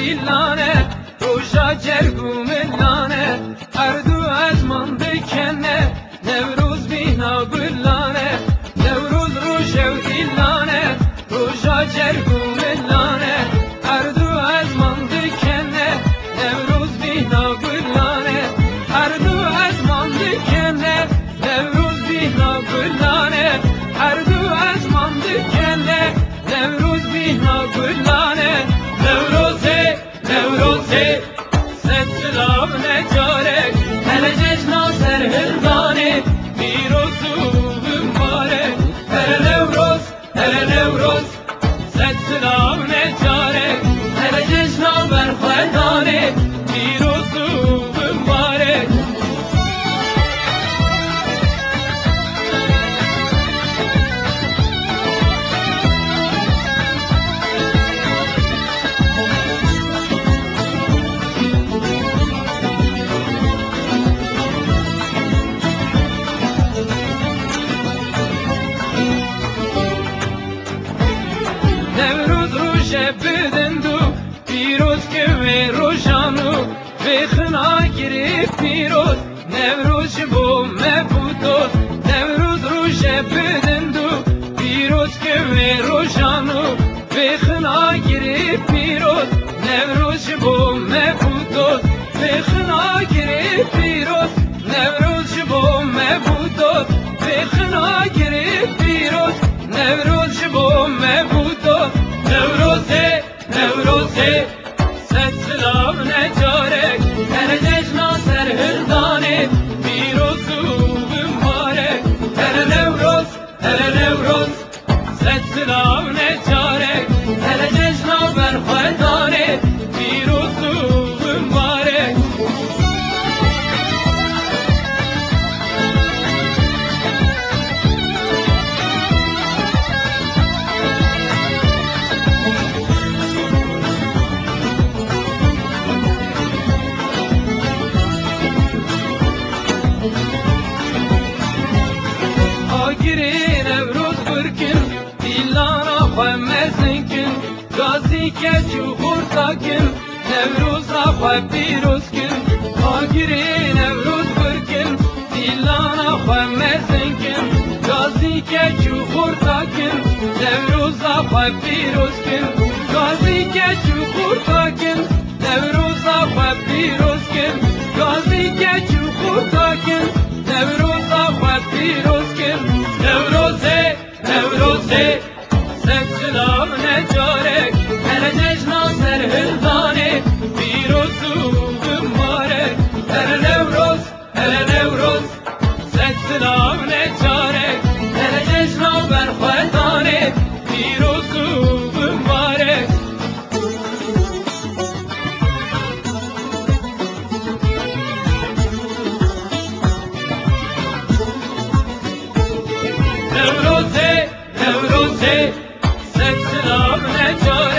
دیلانه روژا جرگو ملانه اردو از من بکنه نوروز بینا گلانه نوروز روژه و دیلانه روژا جرگو ملانه اردو از من بکنه نوروز بینا گلانه اردو از من بکنه نوروز بینا گلانه اردو از من بکنه نوروز بینا گلانه نوروزه نوروزه ستلاب نجاره هل جشنا سر هلدانه میروزو بمباره هل نوروز ستلاب نجاره هل جشنا برخوردانه میروزو بمباره بدندو پیروز که وی روشانو وی خنا گریف پیروز نوروز بو مبودوز نوروز روش بدندو پیروز که وی روشانو وی خنا گریف پیروز نوروز بو مبودوز وی خنا گریف پیروز نوروز بو مبودوز وی خنا گریف پیروز نوروز بو مبودوز نوروزه نوروزه ستلاب نجاره هر جشنا سر هردانه پیروزو بمباره هر نوروز ستلاب نجاره هر جشنا برخوردانه پیروزو بمباره آگیری نوروز برکن دیلانا خواه مزنکن گازی که چو خورتاکن نوروز را خواه پیروز کن آگیری نوروز برکن دیلانا خواه مزنکن گازی که چو خورتاکن نوروز را خواه پیروز کن گازی که چو خورتاکن نوروز را خواه پیروز کن گازی که چو خورتاکن نوروز را خواه پیروز کن نوروزه نوروزه ستلاب نجاره هر جشنا سر هلدانه پیروزو بمباره هر نوروز ستلاب نجاره هر جشنا برخوردانه پیروزو بمباره نوروزه ستلاب نجاره